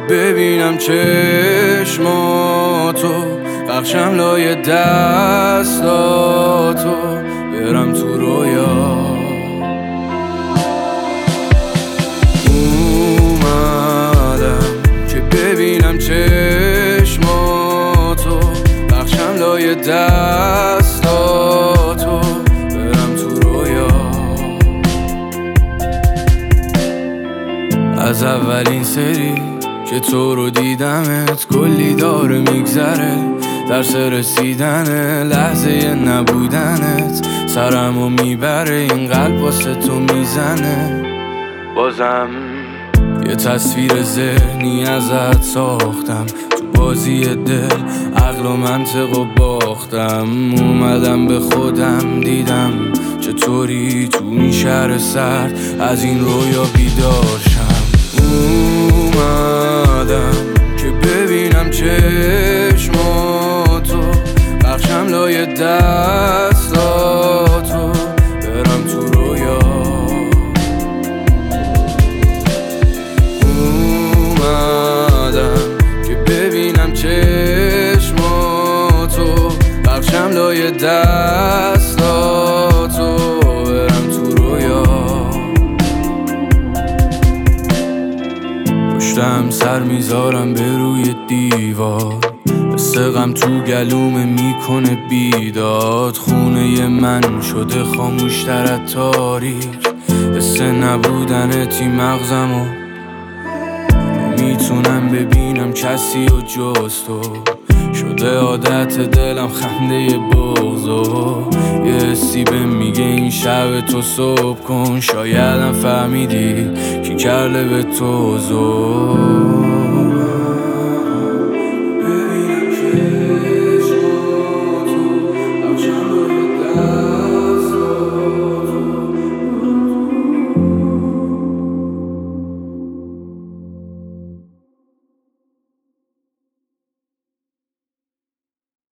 ببینم چشماتو، بخشم لای دستاتو، برم تو رویا. اومدم که ببینم چشماتو، بخشم لای دستاتو، برم تو رویا. از اولین سری که تو رو دیدمت کلی داره میگذره، درس رسیدن لحظه نبودنت سرمو میبره، این قلب واسه تو میزنه. بازم یه تصویر ذهنی ازت ساختم، تو بازی دل عقل و منطق و باختم. اومدم به خودم دیدم چطوری تو این شهر سرد از این رویا بیدار شم. اومدم که ببینم چشماتو، بخشم لای دستاتو، برم تو رویا. اومدم که ببینم چشماتو، بخشم لای دستاتو، برم تو رویا. پشتم سر میذارم به روی دیوار، سقم تو گلومه میکنه بیداد. خونه من شده خاموشتر از تاریک، حس نبودنتی مغزمو میتونم ببینم کسی و جز تو. شده عادت دلم خنده بغضو، یه حسی به میگه این شب تو صبح کن. شایدم فهمیدی کی کرده به تو زور.